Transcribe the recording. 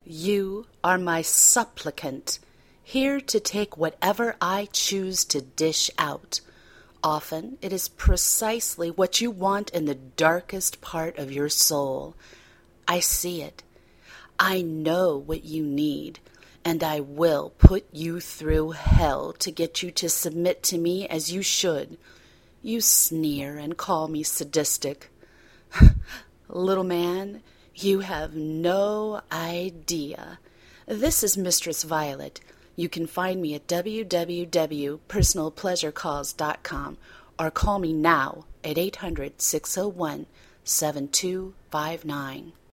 You are my supplicant, here to take whatever I choose to dish out. Often it is precisely what you want in the darkest part of your soul. I see it. I know what you need, and I will put you through hell to get you to submit to me as you should. You sneer and call me sadistic. Little man, you have no idea. This is Mistress Violet. You can find me at www.personalpleasurecalls.com or call me now at 800-601-7259.